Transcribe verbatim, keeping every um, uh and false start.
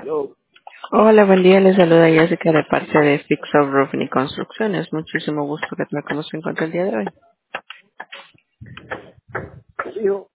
Yo, Hola, buen día. Les saluda Jessica de parte de Fix of Roofing y Construcciones. Muchísimo gusto que tal como se encuentra el día de hoy. hijo,